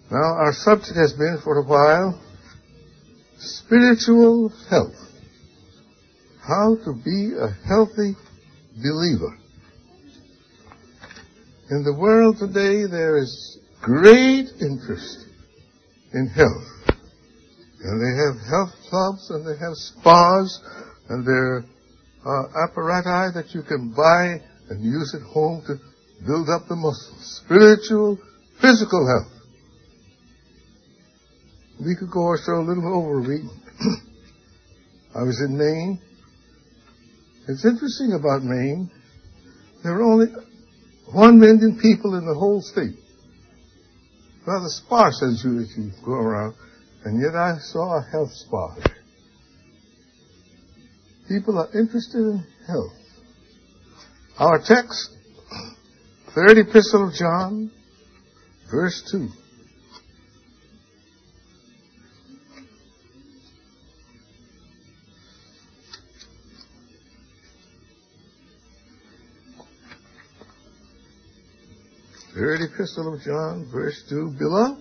Now, our subject has been for a while spiritual health. How to be a healthy believer. In the world today, there is great interest in health. And they have health clubs, and they have spas, and there are apparatus that you can buy and use at home to build up the muscles. Spiritual, physical health. A week ago or so, a little over a week, I was in Maine. It's interesting about Maine. There are only 1 million people in the whole state. Rather sparse as you go around. And yet I saw a health spa. People are interested in health. Our text, 3rd Epistle of John, verse 2. Third Epistle of John, verse 2. Beloved,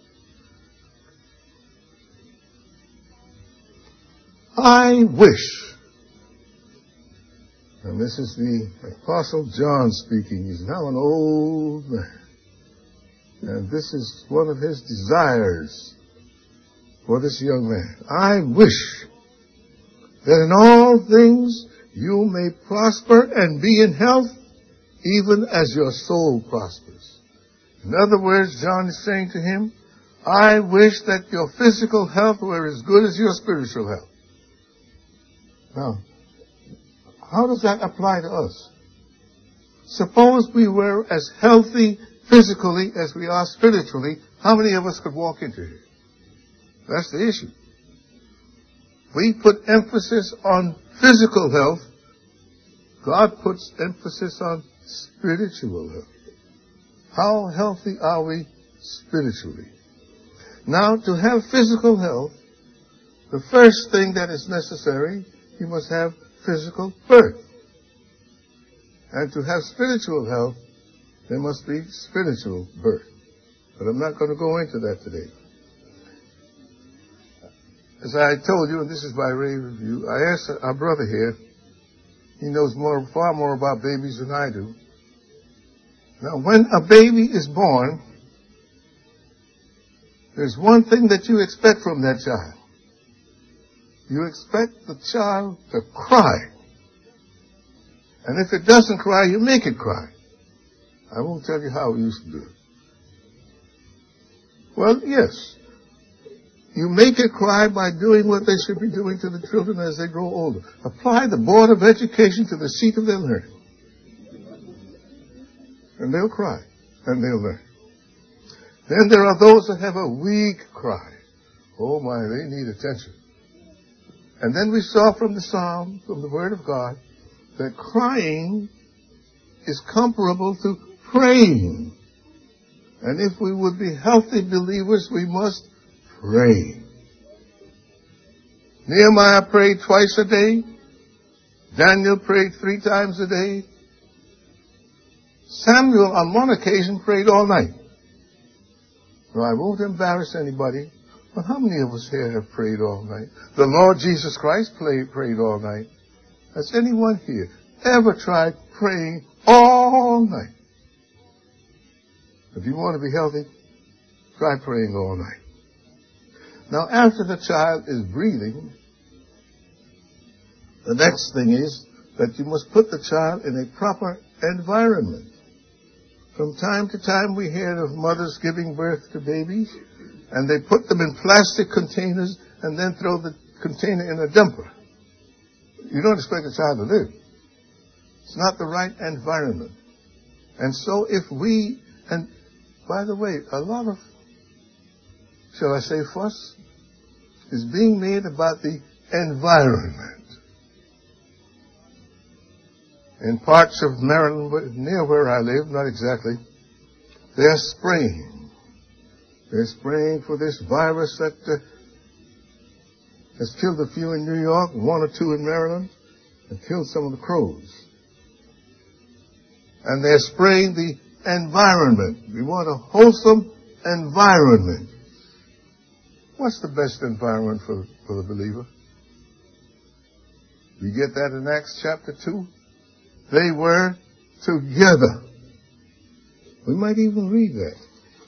I wish, and this is the Apostle John speaking. He's now an old man. And this is one of his desires for this young man. I wish that in all things you may prosper and be in health, even as your soul prospers. In other words, John is saying to him, I wish that your physical health were as good as your spiritual health. Now, how does that apply to us? Suppose we were as healthy physically as we are spiritually, how many of us could walk into here? That's the issue. We put emphasis on physical health. God puts emphasis on spiritual health. How healthy are we spiritually? Now, to have physical health, the first thing that is necessary, you must have physical birth. And to have spiritual health, there must be spiritual birth. But I'm not going to go into that today. As I told you, and this is by review, I asked our brother here, he knows far more about babies than I do. Now, when a baby is born, there's one thing that you expect from that child. You expect the child to cry. And if it doesn't cry, you make it cry. I won't tell you how we used to do it. Well, yes. You make it cry by doing what they should be doing to the children as they grow older. Apply the Board of Education to the seat of their learning. And they'll cry. And they'll learn. Then there are those that have a weak cry. Oh my, they need attention. And then we saw from the Psalm, from the Word of God, that crying is comparable to praying. And if we would be healthy believers, we must pray. Nehemiah prayed twice a day. Daniel prayed 3 times a day. Samuel, on one occasion, prayed all night. Now, I won't embarrass anybody, but how many of us here have prayed all night? The Lord Jesus Christ prayed all night. Has anyone here ever tried praying all night? If you want to be healthy, try praying all night. Now, after the child is breathing, the next thing is that you must put the child in a proper environment. From time to time, we hear of mothers giving birth to babies, and they put them in plastic containers and then throw the container in a dumper. You don't expect a child to live. It's not the right environment. And so if we, and by the way, a lot of, shall I say, fuss is being made about the environment. In parts of Maryland, near where I live, not exactly, they're spraying. They're spraying for this virus that has killed a few in New York, 1 or 2 in Maryland, and killed some of the crows. And they're spraying the environment. We want a wholesome environment. What's the best environment for the believer? We get that in Acts chapter 2. They were together. We might even read that.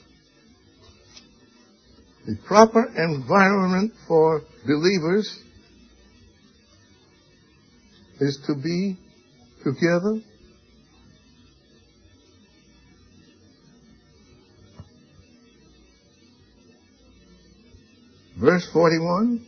The proper environment for believers is to be together. Verse 41.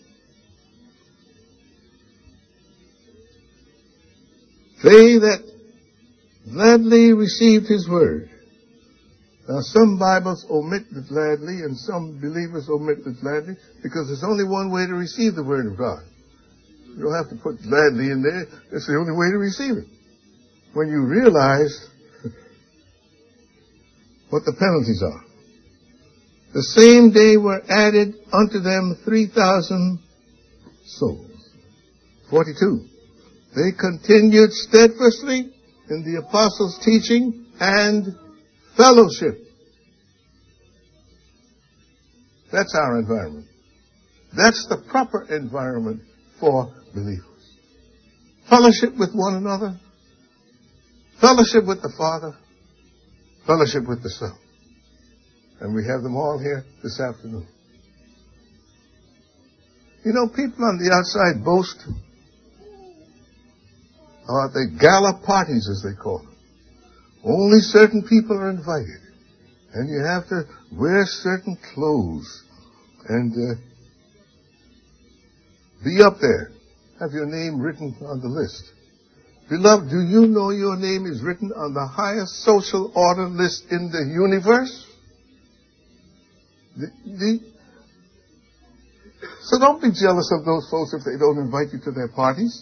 They that gladly received his word. Now some Bibles omit the gladly and some believers omit the gladly because there's only one way to receive the word of God. You don't have to put gladly in there. It's the only way to receive it. When you realize what the penalties are. The same day were added unto them 3,000 souls. 42. They continued steadfastly in the apostles' teaching and fellowship. That's our environment. That's the proper environment for believers. Fellowship with one another. Fellowship with the Father. Fellowship with the Son. And we have them all here this afternoon. You know, people on the outside boast about the gala parties, as they call them. Only certain people are invited. And you have to wear certain clothes and be up there. Have your name written on the list. Beloved, do you know your name is written on the highest social order list in the universe? So don't be jealous of those folks if they don't invite you to their parties.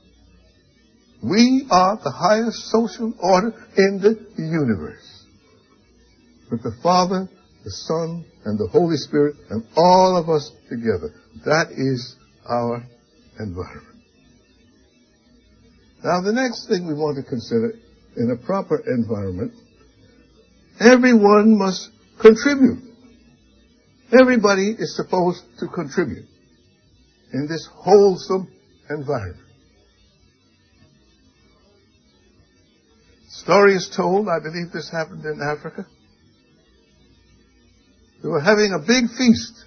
We are the highest social order in the universe. With the Father, the Son, and the Holy Spirit, and all of us together. That is our environment. Now, the next thing we want to consider in a proper environment, everyone must contribute. Everybody is supposed to contribute in this wholesome environment. Story is told, I believe this happened in Africa. They were having a big feast.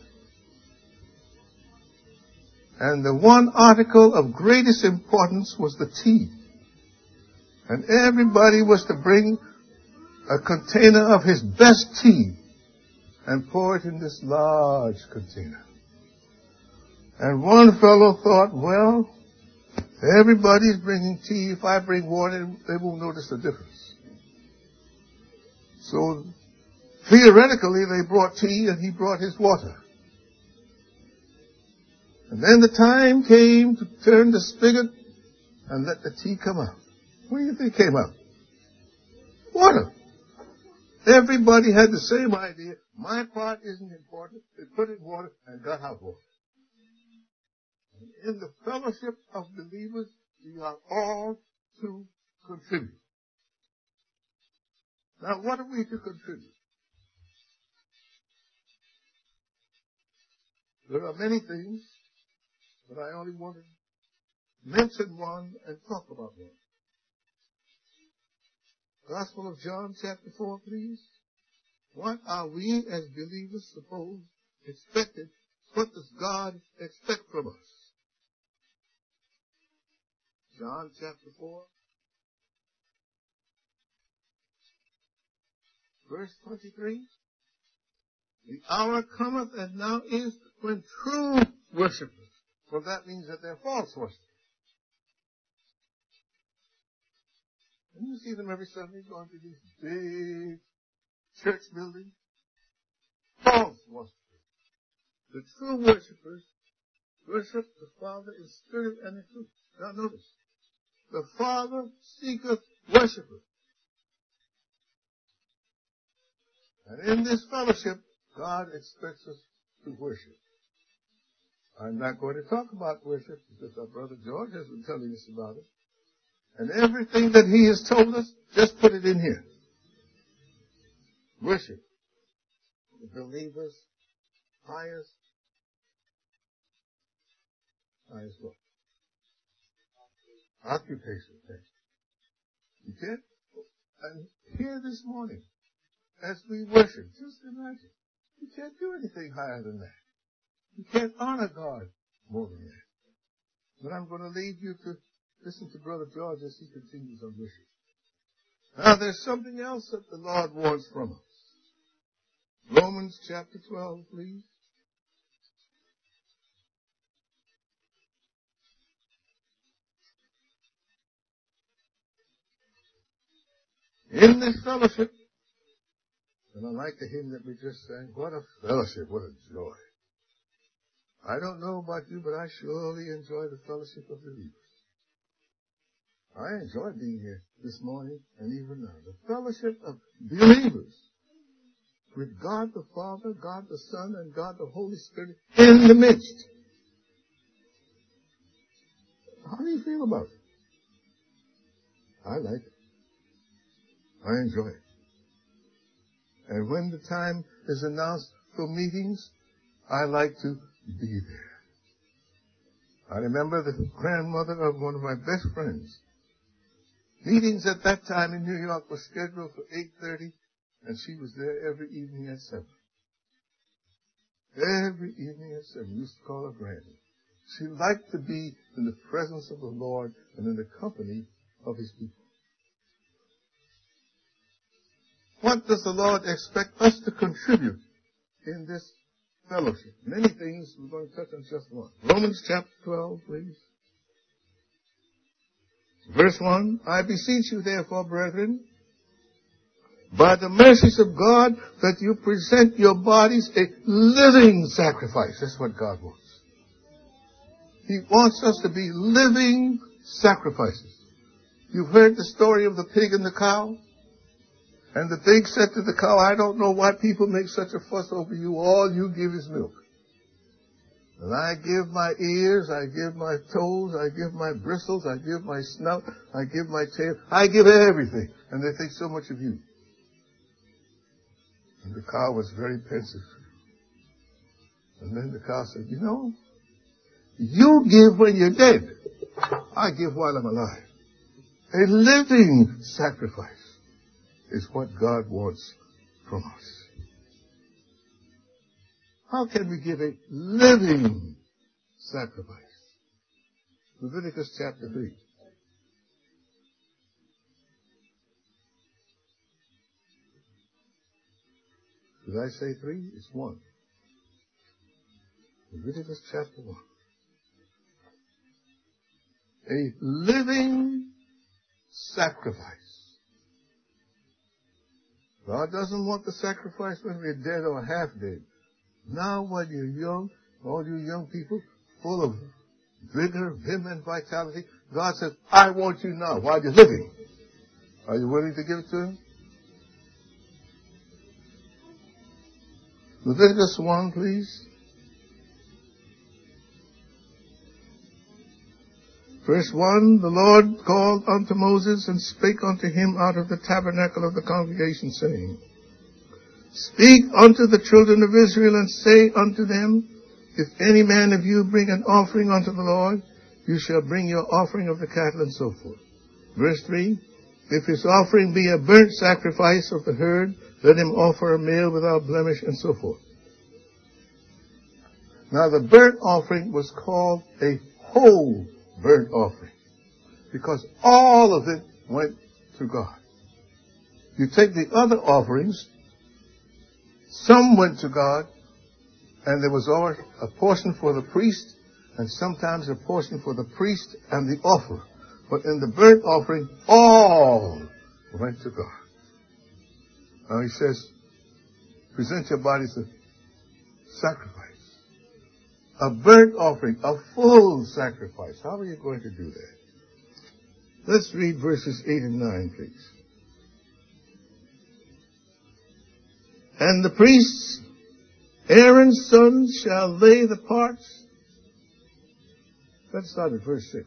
And the one article of greatest importance was the tea. And everybody was to bring a container of his best tea and pour it in this large container. And one fellow thought, well, everybody's bringing tea. If I bring water, they won't notice the difference. So, theoretically, they brought tea and he brought his water. And then the time came to turn the spigot and let the tea come out. What do you think came out? Water. Everybody had the same idea. My part isn't important. They put in water and got out water. In the fellowship of believers, we are all to contribute. Now, what are we to contribute? There are many things, but I only want to mention one and talk about one. Gospel of John, chapter 4, please. What are we as believers expected? What does God expect from us? John chapter 4, verse 23. The hour cometh and now is when true worshipers. Well, that means that they're false worshipers. And you see them every Sunday going to these big church buildings. False worshipers. The true worshipers worship the Father in spirit and in truth. Now notice, the Father seeketh worshipers. And in this fellowship, God expects us to worship. I'm not going to talk about worship because our brother George has been telling us about it. And everything that he has told us, just put it in here. Worship. the believer's highest what? Occupation. You can't, and here this morning, as we worship, just imagine, you can't do anything higher than that. You can't honor God more than that. But I'm going to leave you to listen to Brother George as he continues on worship. Now there's something else that the Lord wants from us. Romans chapter 12, please. In this fellowship, and I like the hymn that we just sang, what a fellowship, what a joy. I don't know about you, but I surely enjoy the fellowship of believers. I enjoy being here this morning and even now. The fellowship of believers with God the Father, God the Son, and God the Holy Spirit in the midst. How do you feel about it? I like it. I enjoy it. And when the time is announced for meetings, I like to be there. I remember the grandmother of one of my best friends. Meetings at that time in New York were scheduled for 8:30, and she was there every evening at 7. Every evening at 7. We used to call her Granny. She liked to be in the presence of the Lord and in the company of His people. What does the Lord expect us to contribute in this fellowship? Many things. We're going to touch on just one. Romans chapter 12, please. Verse 1, I beseech you therefore, brethren, by the mercies of God, that you present your bodies a living sacrifice. That's what God wants. He wants us to be living sacrifices. You've heard the story of the pig and the cow? And the pig said to the cow, I don't know why people make such a fuss over you. All you give is milk. And I give my ears, I give my toes, I give my bristles, I give my snout, I give my tail, I give everything. And they think so much of you. And the cow was very pensive. And then the cow said, you know, you give when you're dead. I give while I'm alive. A living sacrifice is what God wants from us. How can we give a living sacrifice? Leviticus chapter 3. Did I say 3? It's 1. Leviticus chapter 1. A living sacrifice. God doesn't want the sacrifice when we're dead or half dead. Now when you're young, all you young people, full of vigor, vim, and vitality, God says, I want you now while you're living. Are you willing to give it to Him? Leviticus 1, please. Verse 1, the Lord called unto Moses and spake unto him out of the tabernacle of the congregation, saying, Speak unto the children of Israel and say unto them, If any man of you bring an offering unto the Lord, you shall bring your offering of the cattle and so forth. Verse 3, If his offering be a burnt sacrifice of the herd, let him offer a male without blemish and so forth. Now the burnt offering was called a whole burnt offering because all of it went to God. You take the other offerings, some went to God, and there was always a portion for the priest, and sometimes a portion for the priest and the offerer. But in the burnt offering, all went to God. Now he says, present your bodies a sacrifice. A burnt offering, a full sacrifice. How are you going to do that? Let's read verses 8 and 9, please. And the priests, Aaron's sons, shall lay the parts. Let's start at verse 6.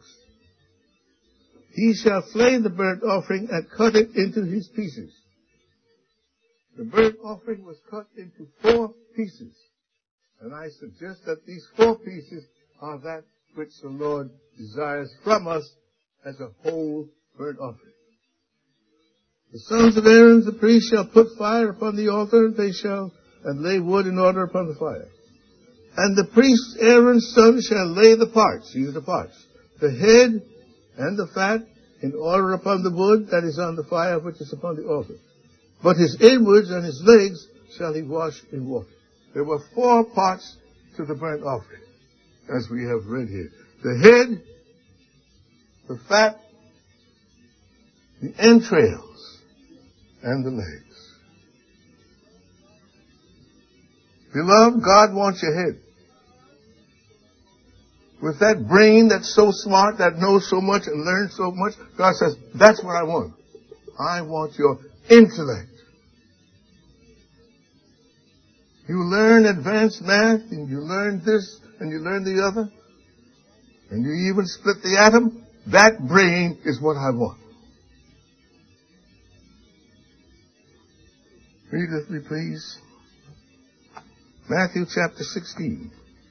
He shall flay the burnt offering and cut it into his pieces. The burnt offering was cut into 4 pieces. And I suggest that these 4 pieces are that which the Lord desires from us as a whole burnt offering. The sons of Aaron the priest shall put fire upon the altar, and lay wood in order upon the fire. And the priest Aaron's son shall lay the parts, the head and the fat in order upon the wood that is on the fire which is upon the altar. But his inwards and his legs shall he wash in water. There were 4 parts to the burnt offering, as we have read here. The head, the fat, the entrails, and the legs. Beloved, God wants your head. With that brain that's so smart, that knows so much and learns so much, God says, that's what I want. I want your intellect. You learn advanced math, and you learn this, and you learn the other, and you even split the atom. That brain is what I want. Read with me, please. Matthew chapter 16.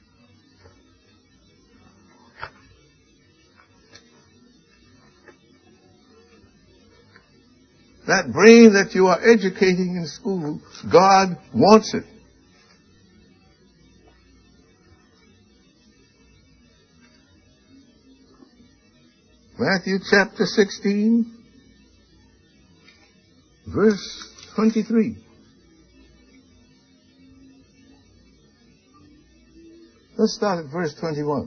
That brain that you are educating in school, God wants it. Matthew chapter 16, verse 23. Let's start at verse 21.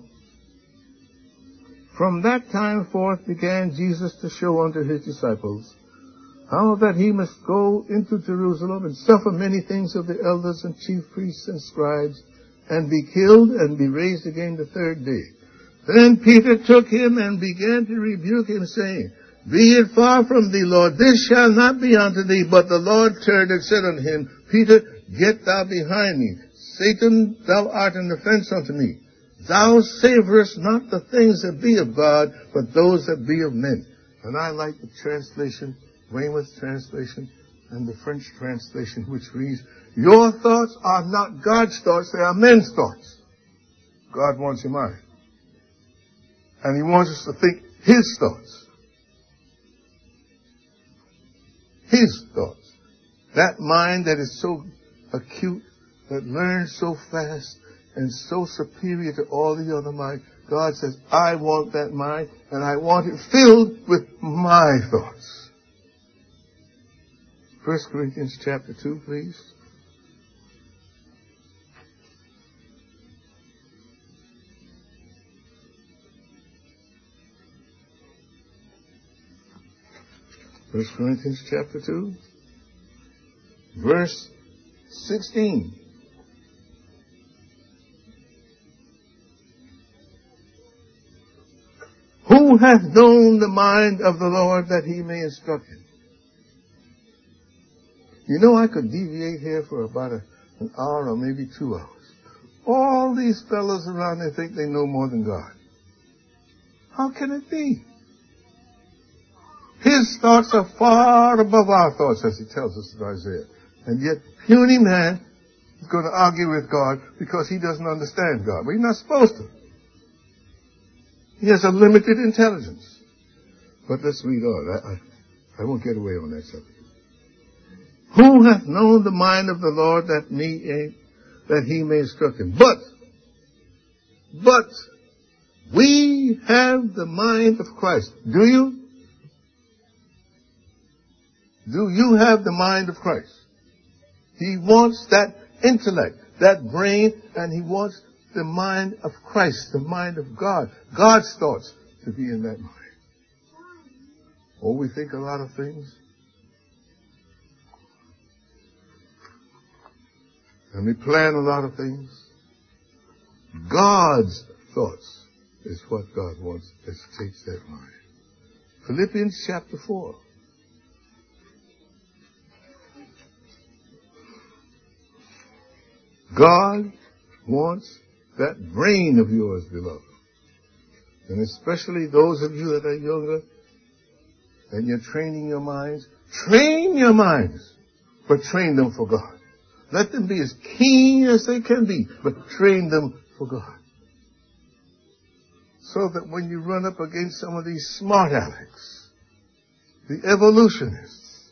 From that time forth began Jesus to show unto his disciples how that he must go into Jerusalem and suffer many things of the elders and chief priests and scribes, and be killed and be raised again the 3rd day. Then Peter took him and began to rebuke him, saying, Be it far from thee, Lord, this shall not be unto thee. But the Lord turned and said unto him, Peter, get thou behind me. Satan, thou art an offense unto me. Thou savorest not the things that be of God, but those that be of men. And I like the translation, Weymouth translation, and the French translation, which reads, Your thoughts are not God's thoughts, they are men's thoughts. God wants your mind. And he wants us to think his thoughts. His thoughts. That mind that is so acute, that learns so fast, and so superior to all the other mind. God says, I want that mind, and I want it filled with my thoughts. 1 Corinthians chapter 2, please. First Corinthians chapter 2, verse 16. Who hath known the mind of the Lord that he may instruct him? You know, I could deviate here for about an hour or maybe 2 hours. All these fellows around, they think they know more than God. How can it be? His thoughts are far above our thoughts, as he tells us in Isaiah. And yet, puny man is going to argue with God because he doesn't understand God. But he's not supposed to. He has a limited intelligence. But let's read on. I won't get away on that subject. Who hath known the mind of the Lord that he may instruct him? But we have the mind of Christ. Do you? Do you have the mind of Christ? He wants that intellect, that brain, and he wants the mind of Christ, the mind of God, God's thoughts to be in that mind. Oh, we think a lot of things. And we plan a lot of things. God's thoughts is what God wants us to take that mind. Philippians chapter 4. God wants that brain of yours, beloved. And especially those of you that are younger and you're training your minds. Train your minds. but train them for God. Let them be as keen as they can be, but train them for God. So that when you run up against some of these smart alecks, the evolutionists,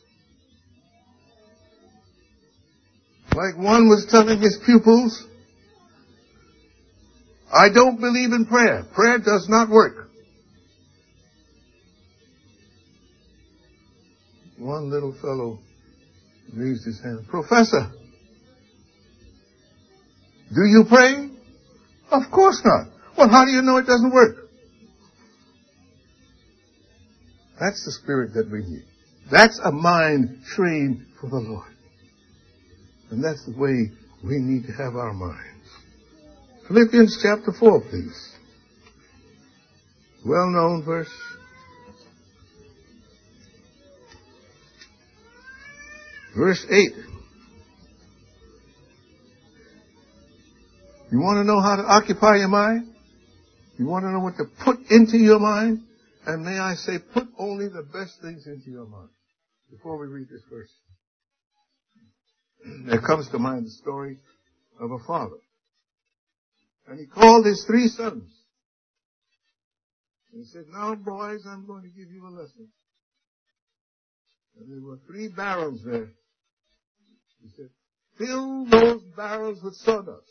like one was telling his pupils, I don't believe in prayer. Prayer does not work. One little fellow raised his hand. Professor, do you pray? Of course not. Well, how do you know it doesn't work? That's the spirit that we need. That's a mind trained for the Lord. And that's the way we need to have our minds. Philippians chapter 4, please. Well-known verse. Verse 8. You want to know how to occupy your mind? You want to know what to put into your mind? And may I say, put only the best things into your mind. Before we read this verse, there comes to mind the story of a father. And he called his 3 sons. And he said, now boys, I'm going to give you a lesson. And there were 3 barrels there. He said, fill those barrels with sawdust.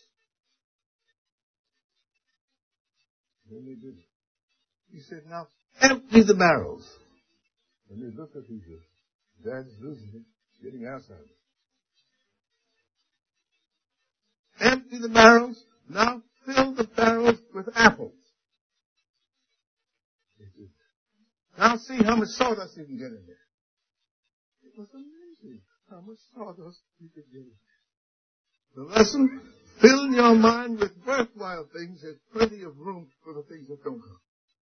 And they did it. He said, now empty the barrels. And they looked at each other. Dad's losing it, getting outside it. Empty the barrels. Now fill the barrels with apples. Now see how much sawdust you can get in there. It was amazing how much sawdust you could get in there. The lesson, fill your mind with worthwhile things. There's plenty of room for the things that don't come.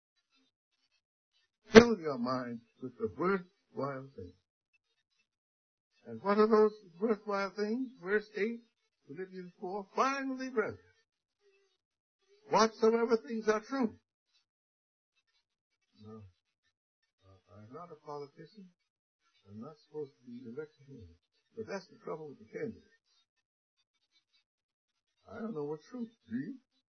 Fill your mind with the worthwhile things. And what are those worthwhile things? Verse 8, Philippians 4, finally, brethren, whatsoever things are true. No, I'm not a politician. I'm not supposed to be electioneering. But that's the trouble with the candidates. I don't know what's true. Do you?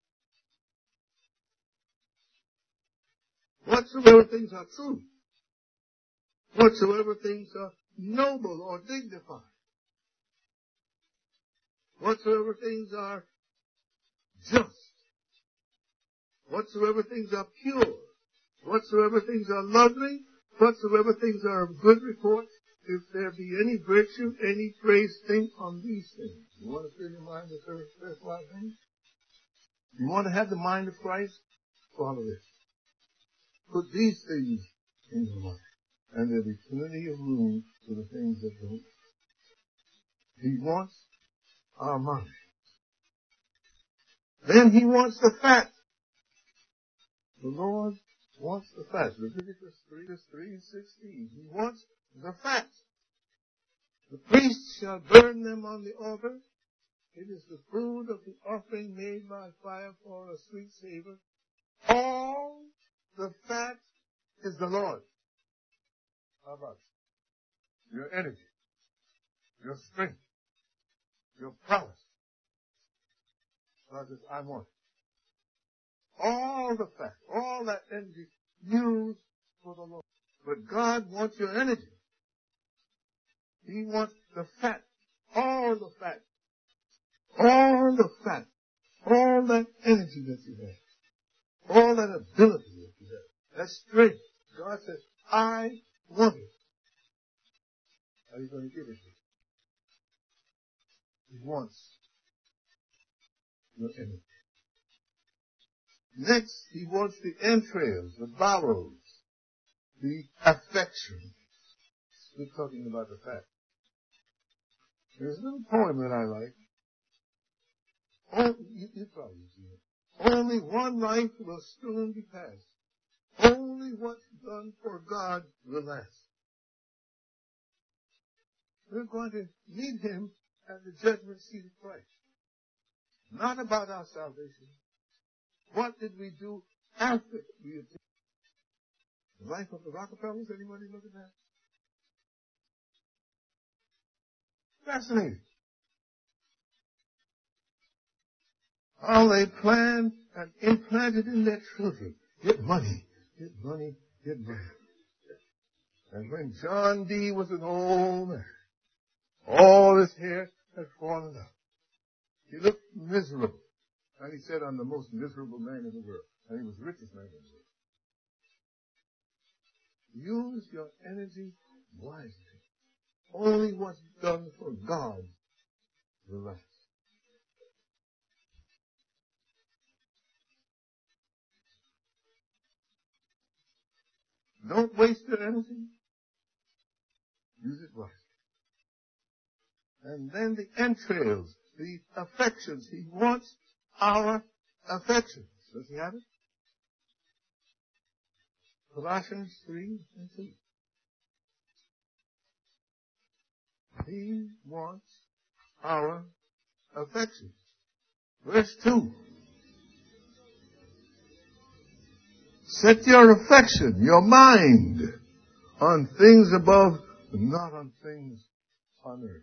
Whatsoever things are true. Whatsoever things are noble or dignified. Whatsoever things are just. Whatsoever things are pure. Whatsoever things are lovely. Whatsoever things are of good report. If there be any virtue, any praise, think on these things. You want to fill your mind with worthwhile things? You want to have the mind of Christ? Follow this. Put these things in your mind. And there'll be plenty of room for the things that don't. He wants our mind. Then he wants the fat. The Lord wants the fat. Leviticus 3:16. He wants the fat. The priest shall burn them on the altar. It is the food of the offering made by fire for a sweet savor. All the fat is the Lord. How about it? Your energy, your strength, your prowess. God says, I want it. All the fat, all that energy, used for the Lord. But God wants your energy. He wants the fat, all the fat, all the fat, all that energy that you have, all that ability that you have, that strength. God says, I want it. How are you going to give it to you? He wants your energy. Next, he wants the entrails, the bowels, the affection. We're talking about the fat. There's a little poem that I like. You probably see it. Only one life will soon be passed. Only what's done for God will last. We're going to meet him at the judgment seat of Christ. Not about our salvation. What did we do after we attained? The life of the Rockefellers, anybody look at that? Fascinating. How they planned and implanted in their children. Get money, get money, get money. And when John D. was an old man, all his hair had fallen out. He looked miserable. And he said, I'm the most miserable man in the world. And he was the richest man in the world. Use your energy wisely. Only what's done for God will last. Don't waste your energy. Use it wisely. And then the entrails, the affections. He wants our affections. Does he have it? Colossians 3 and 2. He wants our affections. Verse 2. Set your affection, your mind, on things above, not on things on earth.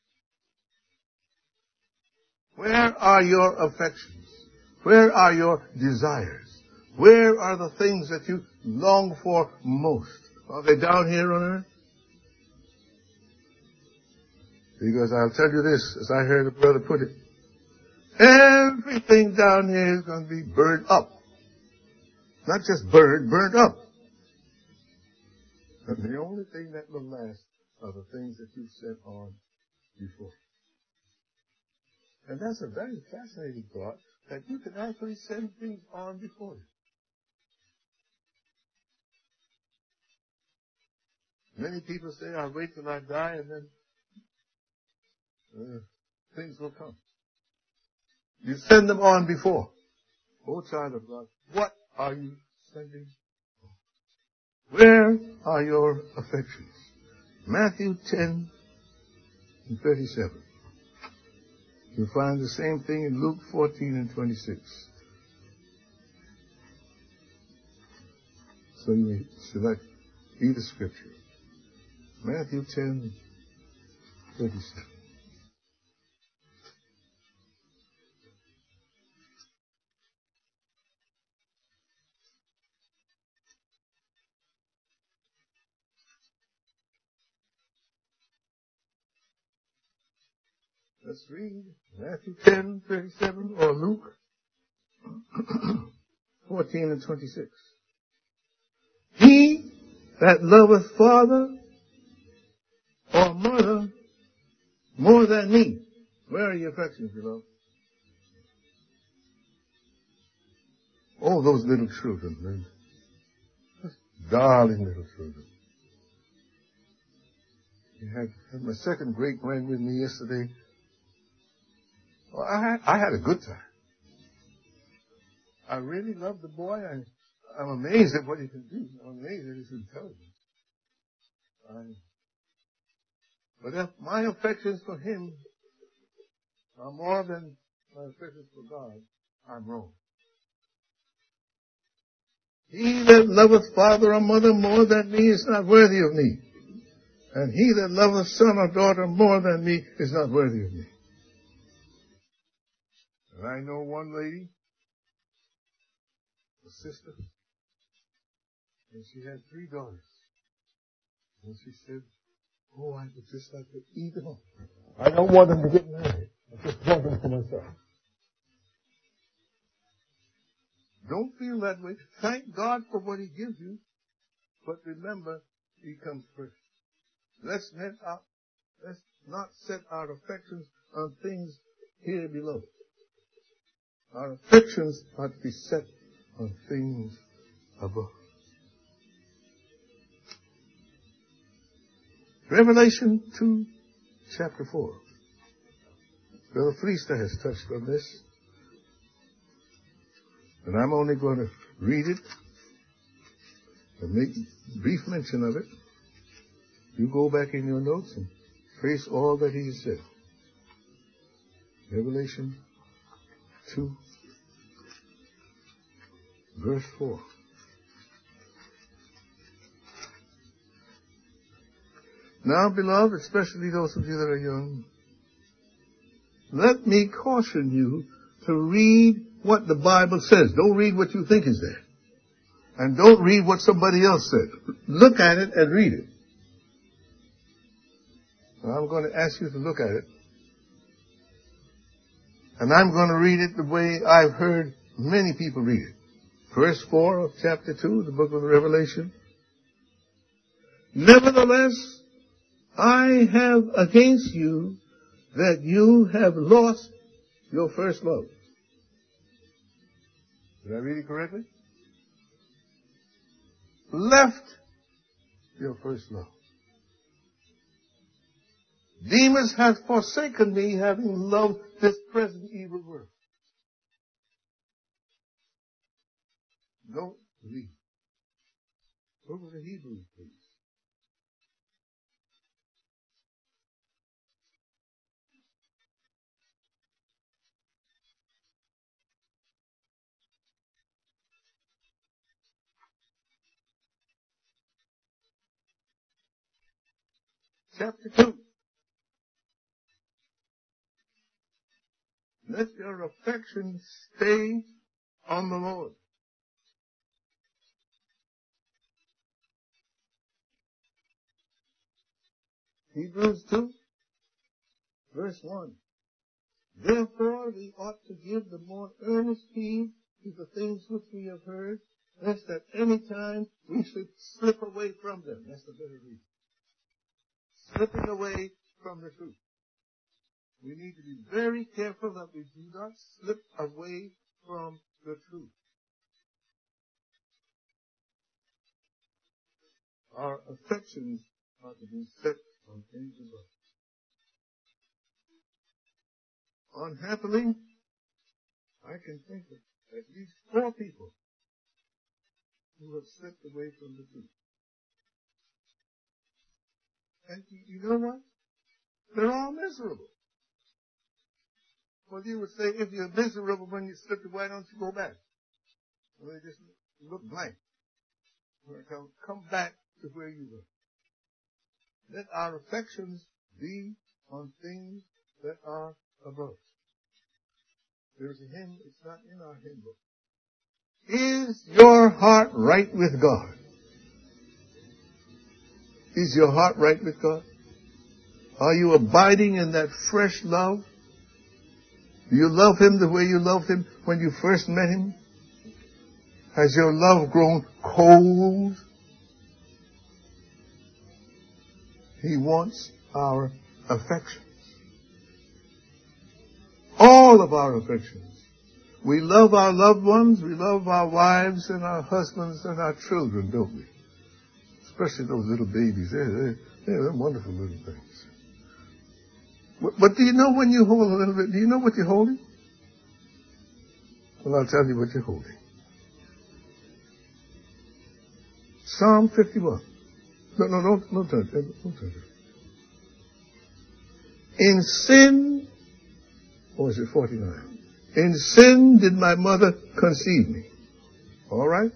Where are your affections? Where are your desires? Where are the things that you long for most? Are they down here on earth? Because I'll tell you this, as I heard a brother put it, everything down here is going to be burned up. Not just burned up. And the only thing that will last are the things that you've set on before. And that's a very fascinating thought, that you can actually send things on before you. Many people say, I'll wait till I die and then things will come. You send them on before. Oh, child of God, what are you sending on? Where are your affections? Matthew 10 and 37. You'll find the same thing in Luke 14 and 26. So you may select either scripture. Matthew 10, 37. Let's read Matthew 10, 37, or Luke 14 and 26. He that loveth father or mother more than me. Where are your affections, beloved? Oh, those little children, man. Those darling little children. I had my second great grand with me yesterday. Well, I had a good time. I really love the boy. I'm amazed at what he can do. I'm amazed at his intelligence. But if my affections for him are more than my affections for God, I'm wrong. He that loveth father or mother more than me is not worthy of me. And he that loveth son or daughter more than me is not worthy of me. And I know one lady, a sister, and she had 3 daughters. And she said, oh, I would just like to eat them up. I don't want them to get married. I just want them for myself. Don't feel that way. Thank God for what he gives you. But remember, he comes first. Let's not set our affections on things here below. Our affections are to be set on things above. Revelation 2, chapter 4. Brother Fleester has touched on this. And I'm only going to read it and make brief mention of it. You go back in your notes and trace all that he has said. Revelation 2, verse 4. Now, beloved, especially those of you that are young, let me caution you to read what the Bible says. Don't read what you think is there. And don't read what somebody else said. Look at it and read it. Well, I'm going to ask you to look at it. And I'm going to read it the way I've heard many people read it. Verse 4 of chapter 2, the book of Revelation. Nevertheless, I have against you that you have lost your first love. Did I read it correctly? Left your first love. Demas hath forsaken me, having loved this present evil world. Don't leave. Go to the Hebrews, please. Chapter 2. Let your affection stay on the Lord. Hebrews 2, verse 1. Therefore we ought to give the more earnest heed to the things which we have heard, lest at any time we should slip away from them. That's the better reading. Slipping away from the truth. We need to be very careful that we do not slip away from the truth. Our affections are to be set on things above. Unhappily, I can think of at least 4 people who have slipped away from the truth. And you know what? They're all miserable. Well, you would say, if you're miserable when you slipped away, why don't you go back? Well, they just look blank. Come back to where you were. Let our affections be on things that are above. There's a hymn, it's not in our hymn book. Is your heart right with God? Is your heart right with God? Are you abiding in that fresh love? Do you love Him the way you loved Him when you first met Him? Has your love grown cold? He wants our affections. All of our affections. We love our loved ones, we love our wives and our husbands and our children, don't we? Especially those little babies. They're wonderful little things. But do you know when you hold a little bit, do you know what you're holding? Well, I'll tell you what you're holding. Psalm 51. No, don't touch it. Don't touch it. In sin, or is it 49? In sin did my mother conceive me. All right?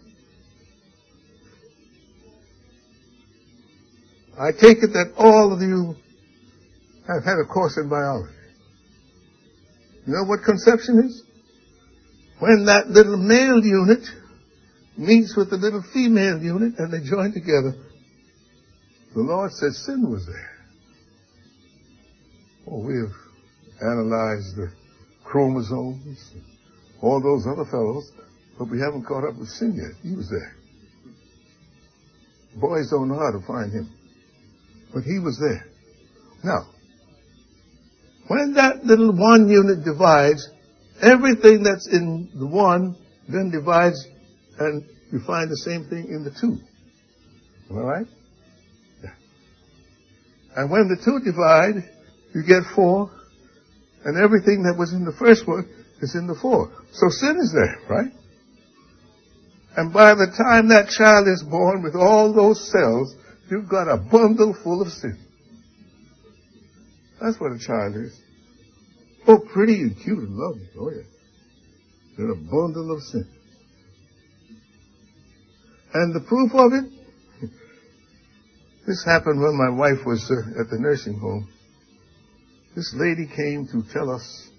I take it that all of you have had a course in biology. You know what conception is? When that little male unit meets with the little female unit and they join together, the Lord said sin was there. Oh, we have analyzed the chromosomes, all those other fellows, but we haven't caught up with sin yet. He was there. Boys don't know how to find him, but he was there. Now, when that little one unit divides, everything that's in the one then divides, and you find the same thing in the two. All right? Yeah. And when the two divide, you get 4, and everything that was in the first one is in the 4. So sin is there, right? And by the time that child is born with all those cells, you've got a bundle full of sin. That's what a child is. Oh, pretty and cute and lovely. Oh, yeah. They're a bundle of sin. And the proof of it This happened when my wife was at the nursing home. This lady came to tell us,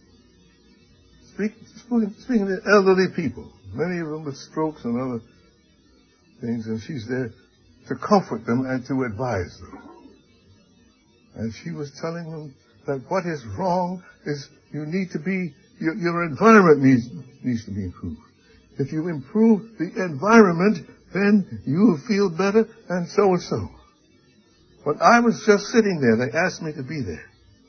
speaking to elderly people, many of them with strokes and other things, and she's there to comfort them and to advise them. And she was telling them that what is wrong is you need to be, your environment needs to be improved. If you improve the environment, then you'll feel better, and so and so. But I was just sitting there. They asked me to be there.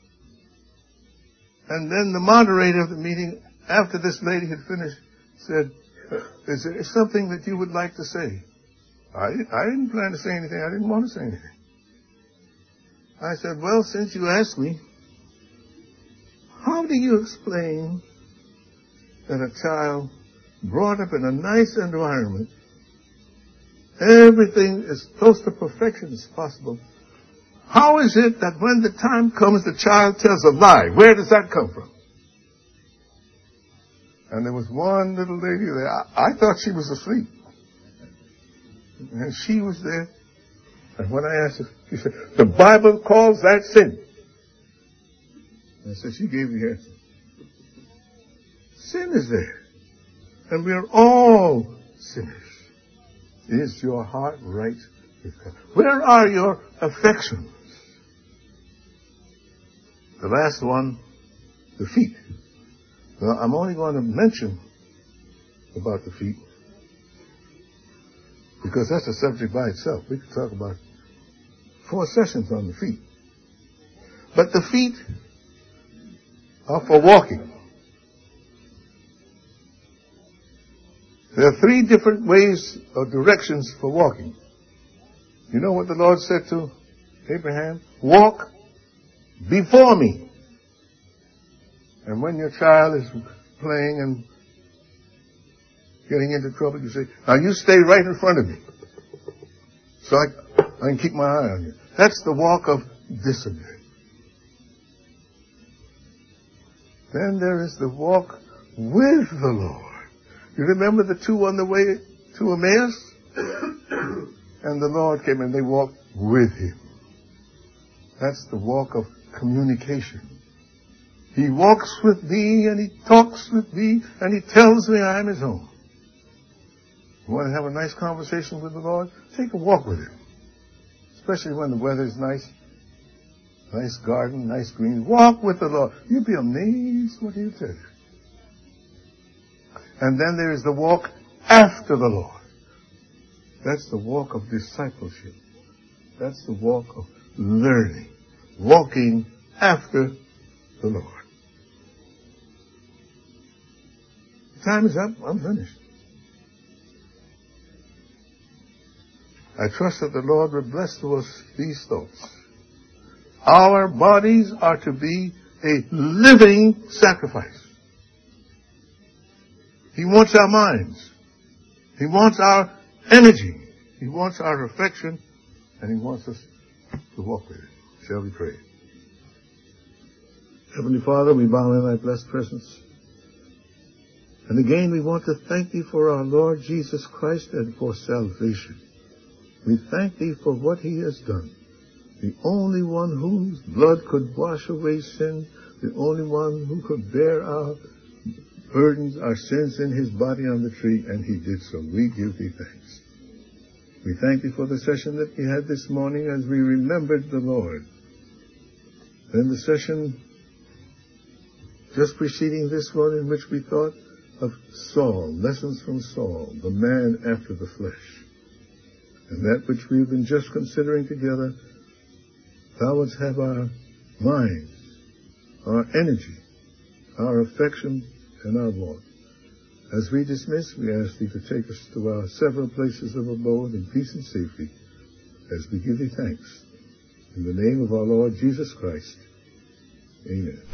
And then the moderator of the meeting, after this lady had finished, said, is there something that you would like to say? I didn't plan to say anything. I didn't want to say anything. I said, well, since you asked me, how do you explain that a child brought up in a nice environment, everything is close to perfection as possible, how is it that when the time comes the child tells a lie? Where does that come from? And there was one little lady there. I thought she was asleep. And she was there. And when I asked her, she said, the Bible calls that sin. I said, she gave the answer. Sin is there. And we are all sinners. Is your heart right with God? Where are your affections? The last one, the feet. Well, I'm only going to mention about the feet because that's a subject by itself. We could talk about 4 sessions on the feet. But the feet are for walking. There are 3 different ways or directions for walking. You know what the Lord said to Abraham? Walk before me. And when your child is playing and getting into trouble, you say, now you stay right in front of me so I can keep my eye on you. That's the walk of discipline. Then there is the walk with the Lord. You remember the 2 on the way to Emmaus? And the Lord came and they walked with him. That's the walk of communication. He walks with me and he talks with me and he tells me I am his own. You want to have a nice conversation with the Lord? Take a walk with him. Especially when the weather is nice. Nice garden, nice green. Walk with the Lord. You'll be amazed what he'll tell you. And then there is the walk after the Lord. That's the walk of discipleship. That's the walk of learning. Walking after the Lord. Time is up. I'm finished. I trust that the Lord will bless to us these thoughts. Our bodies are to be a living sacrifice. He wants our minds. He wants our energy. He wants our affection. And he wants us to walk with it. Shall we pray? Heavenly Father, we bow in thy blessed presence. And again we want to thank thee for our Lord Jesus Christ and for salvation. We thank thee for what he has done. The only one whose blood could wash away sin. The only one who could bear our burdens, our sins in his body on the tree. And he did so. We give thee thanks. We thank thee for the session that we had this morning as we remembered the Lord. Then the session just preceding this one in which we thought of Saul, lessons from Saul, the man after the flesh. And that which we've been just considering together, thou wouldst have our minds, our energy, our affection, and our walk. As we dismiss, we ask thee to take us to our several places of abode in peace and safety as we give thee thanks. In the name of our Lord Jesus Christ. Amen.